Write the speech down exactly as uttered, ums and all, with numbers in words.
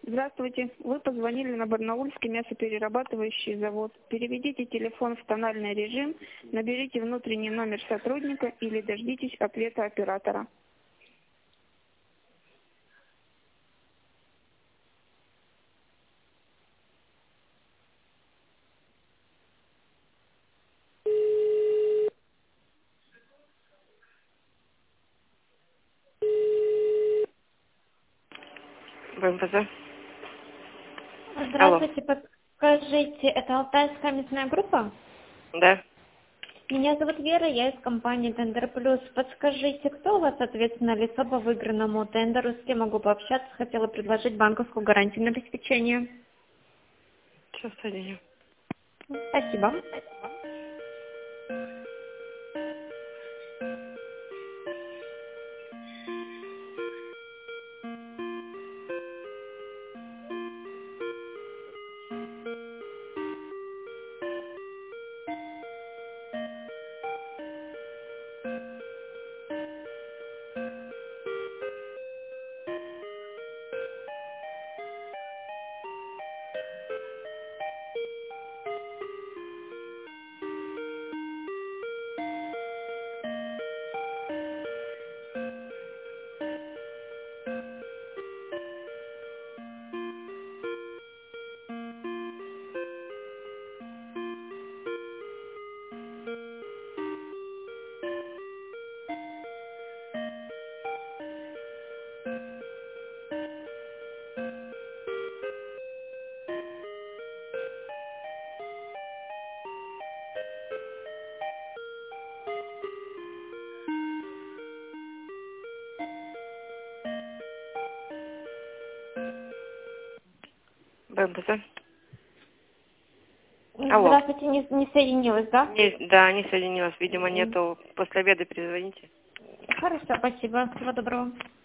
Здравствуйте. Вы позвонили на Барнаульский мясоперерабатывающий завод. Переведите телефон в тональный режим, наберите внутренний номер сотрудника или дождитесь ответа оператора. БМПЗ. Алло. Здравствуйте, подскажите, это Алтайская мясная группа? Да. Меня зовут Вера, я из компании Тендер Плюс. Подскажите, кто у вас ответственное лицо по выигранному тендеру, с кем могу пообщаться? Хотела предложить банковскую гарантию на обеспечение. Сейчас соединю. Спасибо. БМПЗ. Алло. Здравствуйте, не, не соединилась, да? Не, да, не соединилась. Видимо, нету. После обеда перезвоните. Хорошо, спасибо. Всего доброго.